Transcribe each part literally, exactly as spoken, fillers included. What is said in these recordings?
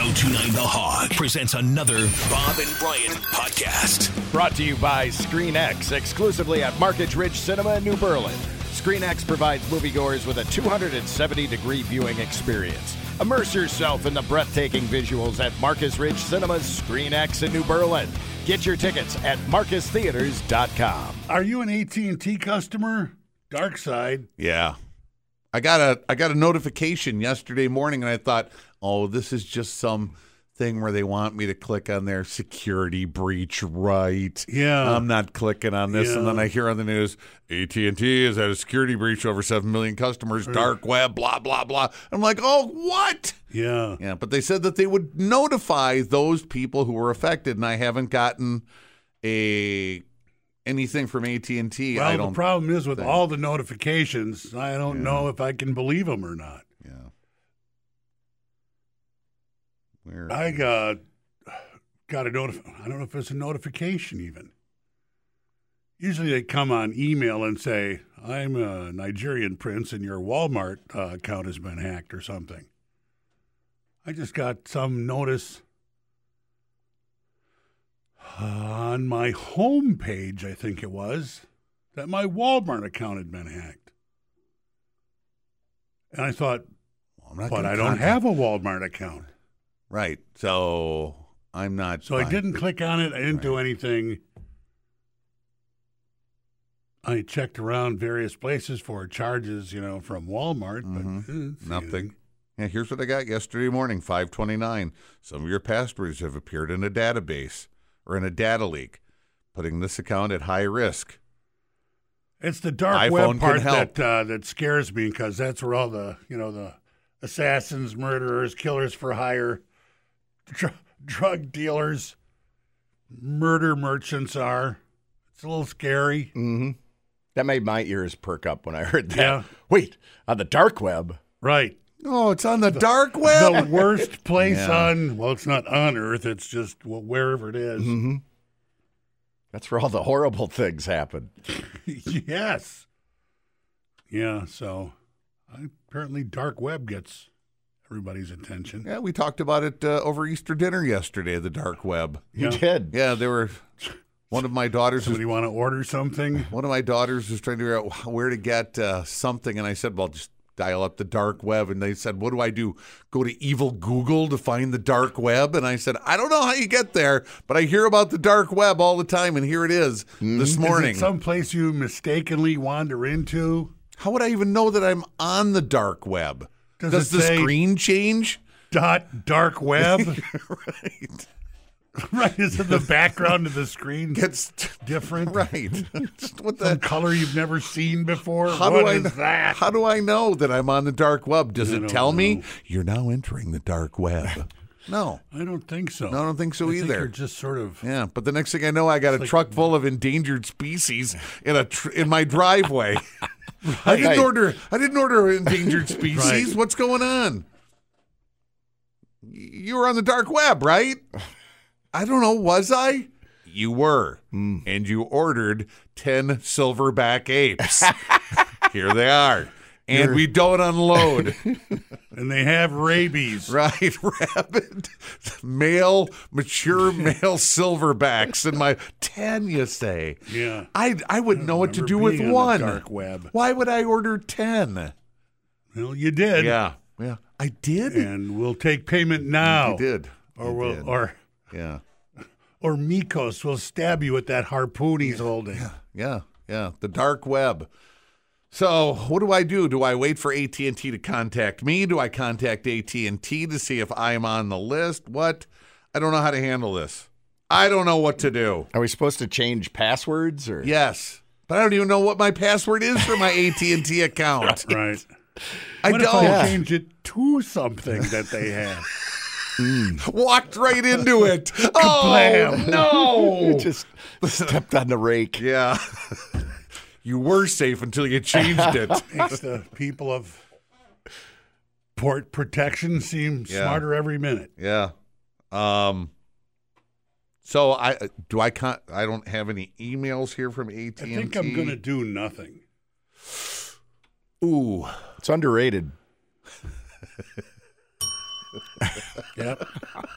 ten twenty-nine The Hog presents another Bob and Brian podcast. Brought to you by ScreenX, exclusively at Market Ridge Cinema in New Berlin. ScreenX provides moviegoers with a two hundred seventy degree viewing experience. Immerse yourself in the breathtaking visuals at Marcus Ridge Cinema's ScreenX in New Berlin. Get your tickets at marcus theaters dot com. Are you an A T and T customer? Dark side. Yeah. I got a I got a notification yesterday morning, and I thought, oh, this is just some thing where they want me to click on their security breach, right? Yeah. I'm not clicking on this. Yeah. And then I hear on the news, A T and T has had a security breach, over seven million customers, dark web, blah, blah, blah. I'm like, oh, what? Yeah. Yeah, but they said that they would notify those people who were affected, and I haven't gotten a anything from A T and T. Well, I the don't problem is with think. all the notifications, I don't Yeah. know if I can believe them or not. Yeah. Where? I got got a notif- I don't know if it's a notification even. Usually they come on email and say, I'm a Nigerian prince and your Walmart uh, account has been hacked or something. I just got some notice on my home page, I think it was, that my Walmart account had been hacked. And I thought, Well, I'm not but gonna I don't contact- have a Walmart account. Right. So I'm not. So I fine. didn't click on it. I didn't do Right. anything. I checked around various places for charges, you know, from Walmart, but Mhm. eh, didn't see Nothing. anything. Yeah, here's what I got yesterday morning, five twenty-nine. Some of your passwords have appeared in a database or in a data leak, putting this account at high risk. It's the dark iPhone web can part help. that uh, that scares me because that's where all the, you know, the assassins, murderers, killers for hire, dr- drug dealers, murder merchants are. It's a little scary. Mm-hmm. That made my ears perk up when I heard that. Yeah. Wait, on the dark web? Right. Oh, it's on the, dark web. The worst place Yeah. on, well, it's not on Earth, it's just well, wherever it is. Mm-hmm. That's where all the horrible things happen. Yes. Yeah, so apparently dark web gets everybody's attention. Yeah, we talked about it uh, over Easter dinner yesterday. The dark web. You Yeah. did. Yeah, there were. One of my daughters was Somebody want to order something? one of my daughters was trying to figure out where to get uh, something, and I said, "Well, just dial up the dark web." And they said, "What do I do? Go to evil Google to find the dark web?" And I said, "I don't know how you get there, but I hear about the dark web all the time, and here it is this morning." Is it someplace you mistakenly wander into? How would I even know that I'm on the dark web? Does Does it the say- screen change? Dot dark web? Right. Right. Is it the background of the screen Gets different? right. What Some the? color you've never seen before? How What do I? is that? How do I know that I'm on the dark web? Does I it don't tell me know. you're now entering the dark web? No. I don't think so. No, I don't think so I think either. you're just sort of. Yeah, but the next thing I know, I got a like- truck full of endangered species in a tr- in my driveway. I didn't Right. order. I didn't order endangered species. Right. What's going on? Y- You were on the dark web, right? I don't know. Was I? You were, and you ordered ten silverback apes. Here they are, and we don't unload. And they have rabies. Right, rabid, male, mature male silverbacks in my ten. You say? Yeah. I I would know what to remember do with being on the one. dark web. Why would I order ten? Well, you did. Yeah, yeah, I did. And we'll take payment now. You did. Or You we'll did. or yeah, or Mikos will stab you with that harpoon he's holding. yeah, yeah. The dark web. So what do I do? Do I wait for A T and T to contact me? Do I contact A T and T to see if I'm on the list? What? I don't know how to handle this. I don't know what to do. Are we supposed to change passwords or? Yes, but I don't even know what my password is for my A T and T account. Right. I What if don't. I change it to something that they have? Walked right into it. Oh Kablam. no! Just stepped on the rake. Yeah. You were safe until you changed it. Makes the people of port protection seem Yeah. smarter every minute. Yeah. Um. So I do I con- I don't have any emails here from A T and T. I think I'm going to do nothing. Ooh. It's underrated. Yep.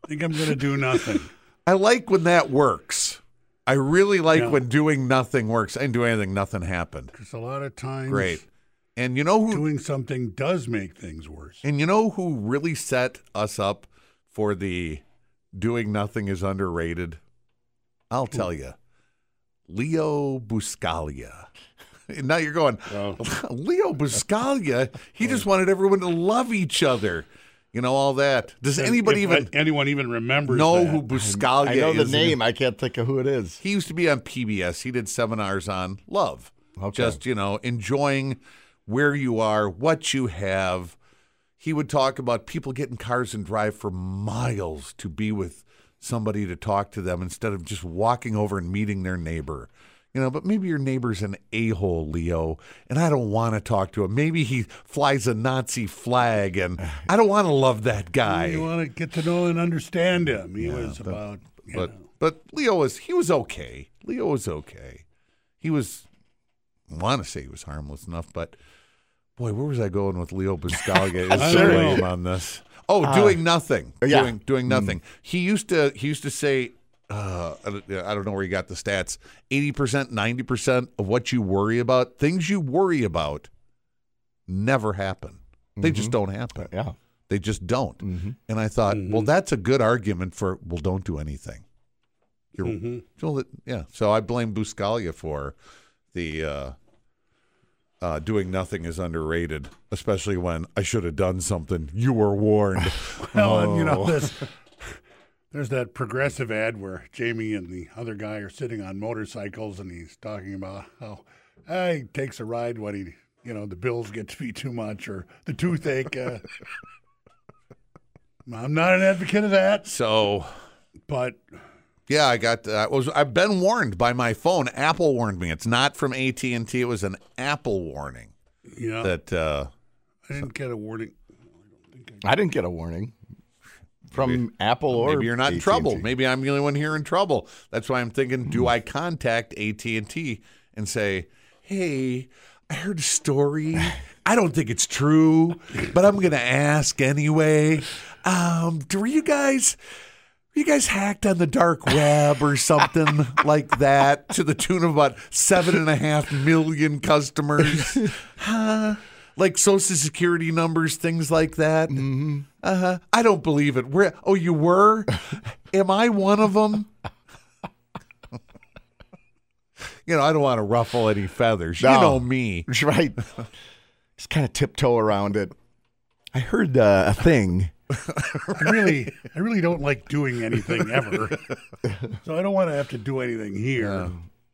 think I'm going to do nothing. I like when that works. I really like Yeah. when doing nothing works. I didn't do anything, nothing happened. Because a lot of times Great. And you know who doing something does make things worse. and you know who really set us up for the doing nothing is underrated? I'll tell you. Leo Buscaglia. And now you're going, Oh. Leo Buscaglia, he just wanted everyone to love each other. You know, all that. Does anybody If even anyone even remembers know that. who Buscaglia I know the is? name. I can't think of who it is. He used to be on P B S. He did seminars on love. Okay. Just, you know, enjoying where you are, what you have. He would talk about people get in cars and drive for miles to be with somebody to talk to them instead of just walking over and meeting their neighbor. You know, but maybe your neighbor's an a-hole, Leo, and I don't want to talk to him. Maybe he flies a Nazi flag, and I don't want to love that guy. You want to get to know and understand him. He was about, you But know. but Leo was he was okay. Leo was okay. He was I want to say he was harmless enough, but boy, where was I going with Leo Buscaglia? I Is so don't know. lame on this. Oh, doing nothing. yeah. Doing doing nothing. He used to he used to say uh, I don't- I don't know where he got the stats. eighty percent, ninety percent of what you worry about, things you worry about, never happen. They just don't happen. Yeah. They just don't. And I thought, well, that's a good argument for, well, don't do anything. You're, Mhm. so that- yeah. So I blame Buscaglia for the uh, uh, doing nothing is underrated, especially when I should have done something. You were warned. Well, and you know, Oh. this, there's that progressive ad where Jamie and the other guy are sitting on motorcycles, and he's talking about how uh, he takes a ride when he, you know, the bills get to be too much or the toothache. Uh, I'm not an advocate of that, So but yeah, I got. Uh, was I've been warned by my phone. Apple warned me. It's not from A T and T. It was an Apple warning you know, that. Uh, I didn't get a warning. I didn't get a warning from Apple or Maybe you're not in A T and T. trouble. Maybe I'm the only one here in trouble. That's why I'm thinking, do I contact A T and T and say, hey, I heard a story. I don't think it's true, but I'm going to ask anyway. Um, do you guys, were you guys hacked on the dark web or something like that to the tune of about seven and a half million customers? Huh? Like Social Security numbers, things like that. Mm-hmm. Uh-huh. I don't believe it. Where? Oh, you were? Am I one of them? You know, I don't want to ruffle any feathers. You No. know me. Right. Just kind of tiptoe around it. I heard uh, a thing. I really, I really don't like doing anything ever, so I don't want to have to do anything here.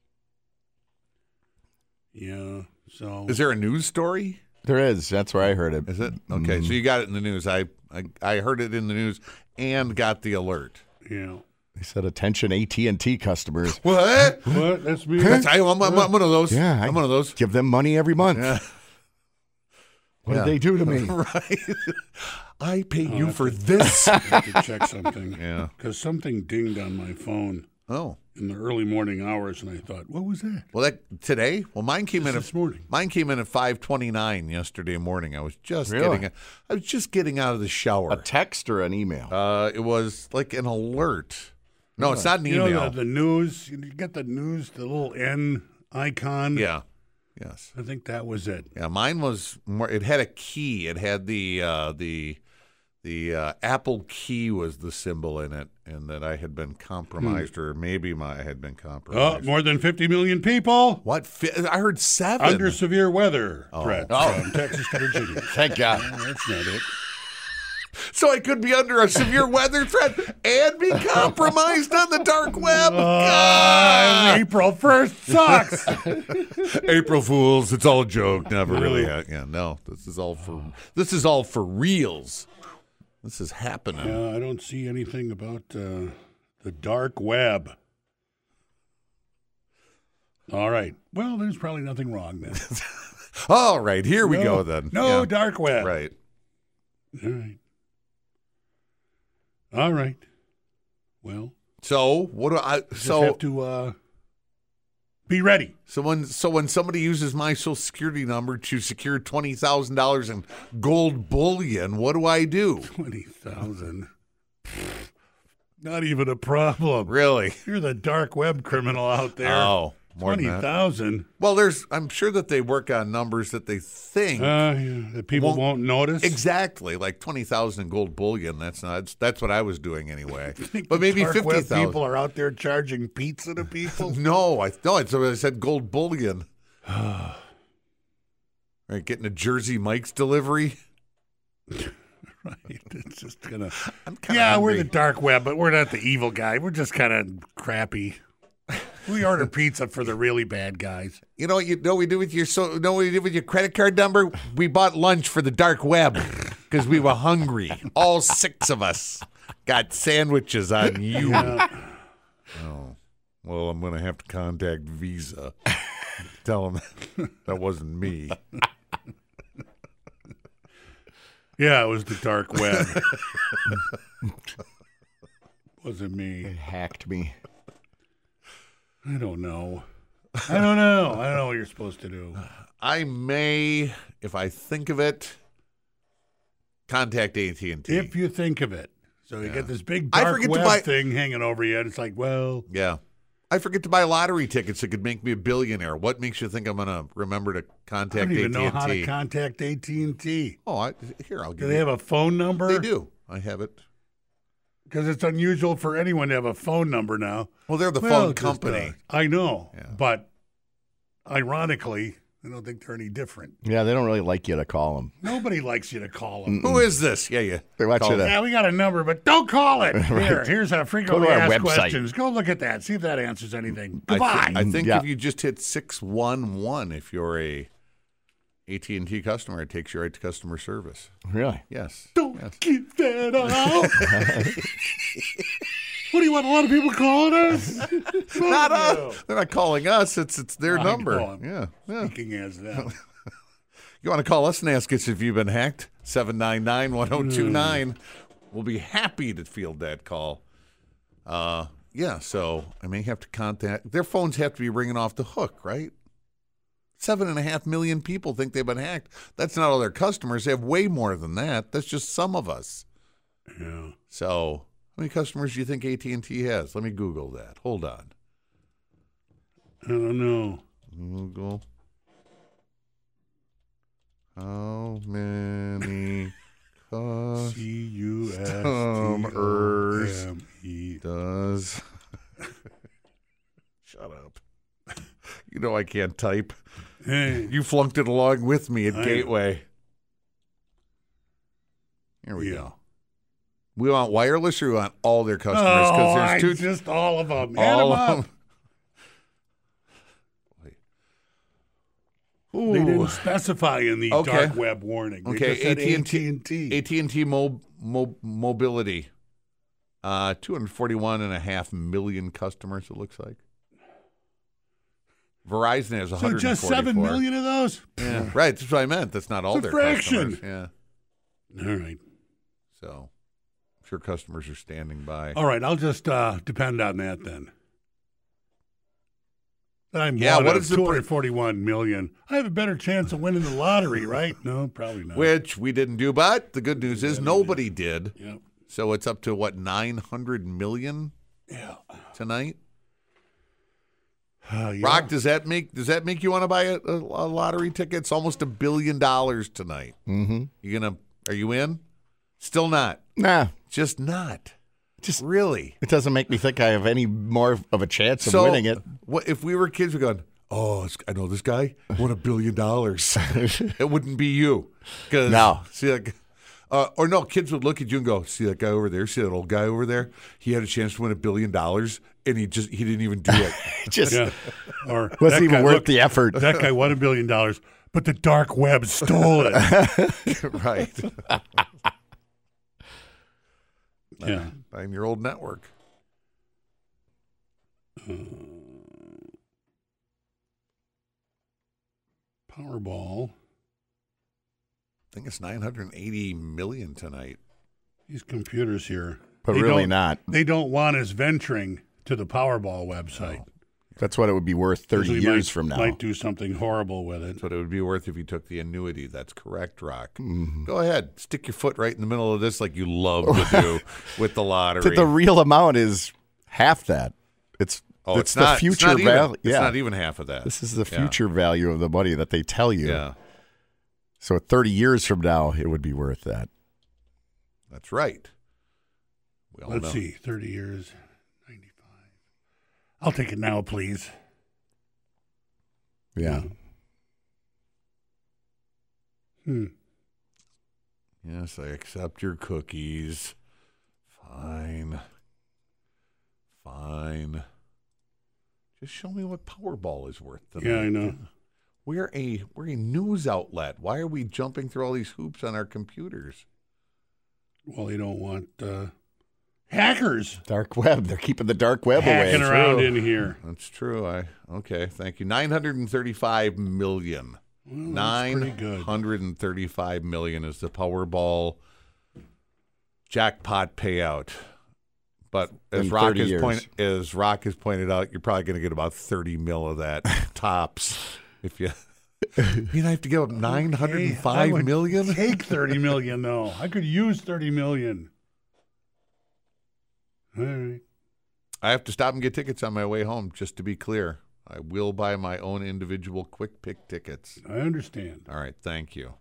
Yeah. So Is there a news story? There is. That's where I heard it. Is it? Okay, so you got it in the news. I, I I heard it in the news and got the alert. yeah. They said, attention A T and T customers. What? What? That's me. That's, I, I'm, I'm, I'm one of those. Yeah, I- I'm one of those. Give them money every month. Yeah. What Yeah. did they do to me? Right. I pay you that's for a- this. I have to check something. Yeah. Because something dinged on my phone Oh. in the early morning hours, and I thought, what was that? Well, that today. Well, mine came in This at morning. Mine came in at five twenty-nine yesterday morning. I was just Really? getting. I was just getting out of the shower. A text or an email? Uh, it was like an alert. No, it's not an You email. know, the, the news, you get the news, the little N icon. yeah. Yes. I think that was it. Yeah. Mine was more. It had a key. It had the uh, the the uh, Apple key was the symbol in it, and that I had been compromised, or maybe my I had been Oh, compromised. more than fifty million people What? Fi- I heard seven. under severe weather threat Oh. from Texas to Virginia. Thank God. Oh, that's not it. So I could be under a severe weather threat and be compromised on the dark web. Uh, April first sucks. April Fools, it's all a joke. Never really. ha- Yeah, no. This is all for. This is all for reals. This is happening. Yeah, I don't see anything about uh, the dark web. All right. Well, there's probably nothing wrong then. All right, here we No, go then. No Yeah, dark web. right. All right. All right. Well, So what do I? just So have to uh, be ready. so when so when somebody uses my Social Security number to secure twenty thousand dollars in gold bullion, what do I do? Twenty thousand. Not even a problem. Really? You're the dark web criminal out there. Oh, more twenty than that. thousand. Well, there's. I'm sure that they work on numbers that they think Uh, yeah, that people Won't- won't, notice. exactly, like twenty thousand in gold bullion. That's not. That's, that's what I was doing anyway. But maybe Dark fifty web thousand. people are out there charging pizza to people. No, I no. I, I said gold bullion. Right, getting a Jersey Mike's delivery. Right. It's just gonna. I'm kind of Yeah, we're the dark web, but we're not the evil guy. We're just kind of crappy. We order pizza for the really bad guys. You know what you know what we do with your so know what you did with your credit card number? We bought lunch for the dark web because we were hungry. All six of us got sandwiches on you. Yeah. Oh, well, I'm going to have to contact Visa. Tell them that wasn't me. Yeah, it was the dark web. Wasn't me. It hacked me. I don't know. I don't know. I don't know what you're supposed to do. I may, if I think of it, contact A T and T. If you think of it. So you Yeah. get this big I dark forget to web buy- thing hanging over you, and it's like, well, Yeah. I forget to buy lottery tickets that could make me a billionaire. What makes you think I'm going to remember to I contact don't even A T and T? know how to contact A T and T. Oh, I, here, I'll Do give they you. have a phone number? They do. I have it. Because it's unusual for anyone to have a phone number now. Well, they're the Well, phone just, company. uh, I know, Yeah. but ironically, I don't think they're any different. Yeah, they don't really like you to call them. Nobody likes you to call them. Who is this? Yeah, yeah. They want Call you to. Yeah, we got a number, but don't call it. Here, here's a frequently our asked website. questions. Go look at that. See if that answers anything. I, thi- Goodbye. I think Yeah. if you just hit six one one, if you're a A T and T customer, it takes you right to customer service. Really? Yes. don't Yes. keep that out. What do you want? A lot of people calling us? Not No. us. They're not calling us. It's it's their I number. know. Yeah. Yeah. Speaking as them. You want to call us and ask us if you've been hacked? seven nine nine, one oh two nine. We'll be happy to field that call. Uh, yeah, so I may have to contact. Their phones have to be ringing off the hook, right? Seven and a half million people think they've been hacked. That's not all their customers. They have way more than that. That's just some of us. Yeah. So how many customers do you think A T and T has? Let me Google that. Hold on. I don't know. Google. How many customers C U S T O M E. does? Shut up. You know I can't type. Hey, You flunked it along with me at I know. Gateway. Here we yeah. go. We want wireless or we want all their customers? Oh, there's I two. just all of them. Add all them of up. them. They didn't specify in the Okay. dark web warning. They Okay, just said A T A and T T and T. A T and T Mo- Mo- Mobility. Uh, two hundred forty-one and a half million customers, it looks like. Verizon has one So hundred forty-four. just seven million of those? Yeah, right. That's what I meant. That's not all It's a their fraction. customers. Yeah. All right. So I'm sure customers are standing by. All right. I'll just uh, depend on that then. I'm Yeah, one what of is the two hundred forty-one million. I have a better chance of winning the lottery, right? No, probably not. Which we didn't do, but the good news is nobody did. Yep. So it's up to what, nine hundred million Yeah. tonight? Uh, yeah. Rock, does that make does that make you want to buy a, a, a lottery ticket? It's almost a billion dollars tonight. Mm-hmm. You gonna? Are you in? Still not. Nah, Just not. Just- really. it doesn't make me think I have any more of a chance of So winning it. what if we were kids? We're going. Oh, it's- I know this guy won a billion dollars. It wouldn't be you. 'Cause, No. See like, uh, or no, kids would look at you and go, "See that guy over there? See that old guy over there? He had a chance to win a billion dollars, and he just he didn't even do it." Just Yeah. Or wasn't that even guy- worth look, the effort. That guy won a billion dollars, but the dark web stole it. Right. Yeah. Nine-year-old network. Powerball. I think it's nine hundred eighty million tonight. These computers here. But they really don't- not. They don't want us venturing to the Powerball website. That's what it would be worth thirty We years might, from now. Might do something horrible with it. That's what it would be worth if you took the annuity. That's correct, Rock. Mm-hmm. Go ahead. Stick your foot right in the middle of this like you love to do with the lottery. The real amount is half that. It's oh, it's, it's the not, future it's not even, value. It's Yeah, not even half of that. this is the Yeah. future value of the money that they tell you. Yeah, So thirty years from now, it would be worth that. that's right. We all Let's know. see, thirty years, ninety-five. I'll take it now, please. Yeah. Hmm. Yes, I accept your cookies. Fine. Fine. Just show me what Powerball is worth tonight. Yeah, I know. We're a we're a news outlet. Why are we jumping through all these hoops on our computers? Well, you don't want uh, hackers Dark web. They're keeping the dark web hacking away. around in here. That's true. I okay, thank you. Nine hundred and thirty-five million. Well, that's Nine pretty good. hundred and thirty-five million is the Powerball jackpot payout. But as In Rock thirty has years. point, as Rock has pointed out, you're probably going to get about thirty mil of that tops. If you, you have to give up nine hundred and Hey, I five would million. Take thirty million though. I could use thirty million. All right. I have to stop and get tickets on my way home. Just to be clear, I will buy my own individual quick pick tickets. I understand. All right, thank you.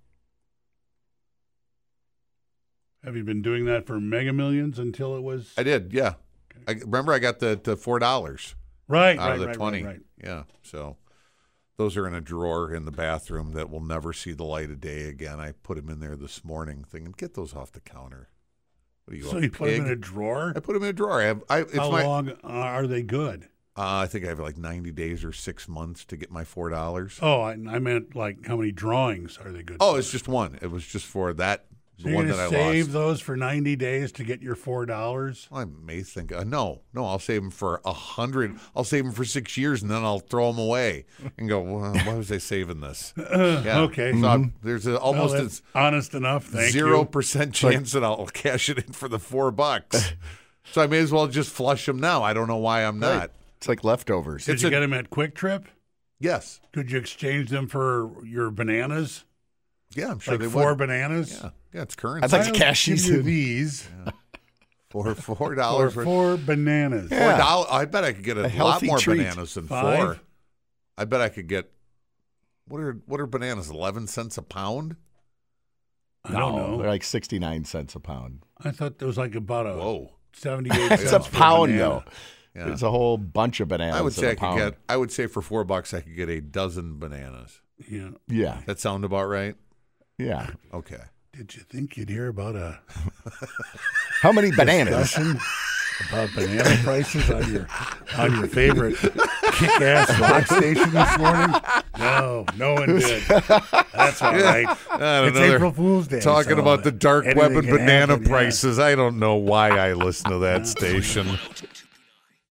Have you been doing that for Mega Millions until it was I did, yeah. I remember I got the, the four dollars right? out right, of the right, twenty. Right, right. Yeah, so those are in a drawer in the bathroom that will never see the light of day again. I put them in there this morning, thinking, get those off the counter. What are you? So a you put them in pig? a drawer. I put them in a drawer. I have. I, it's How my. long are they good? Uh, I think I have like ninety days or six months to get my four dollars. Oh, I, I meant like how many drawings are they good? Oh, for? it's just one. It was just for that So the you're one gonna that I save lost. those for ninety days to get your four dollars. I may think, uh, no, no, I'll save them for a hundred. I'll save them for six years, and then I'll throw them away and go, well, why was I saving this? Yeah. okay. So I'm- there's a, Well, almost that's a honest enough. Thank zero you. percent chance that I'll cash it in for the four bucks. So I may as well just flush them now. I don't know why I'm not. Right. It's like leftovers. Did it's you a- get them at Quick Trip? Yes. Could you exchange them for your bananas? Yeah, I'm sure Like they four would. bananas? Yeah, yeah, it's currency. I'd like to I'll cash give these you in. these for four for dollars. Four four bananas. Yeah. dollars. I bet I could get a, A lot healthy more treat. bananas than Five? four. I bet I could get. What are what are bananas? Eleven cents a pound? I don't No, know. They're like sixty-nine cents a pound. I thought there was like about a Whoa. seventy-eight It's a cents per pound, banana. though. Yeah. There's a whole bunch of bananas I would in say a I could pound. get. I would say for four bucks I could get a dozen bananas. Yeah. Yeah, That sound about right? yeah. Okay. Did you think you'd hear about a How many bananas? discussion about banana prices on your on your favorite kick-ass rock station this morning? No, no one did. That's all right. I don't It's know. They're April Fool's Day. Talking so about the dark web anything and can banana happen, yeah. prices. I don't know why I listen to that station.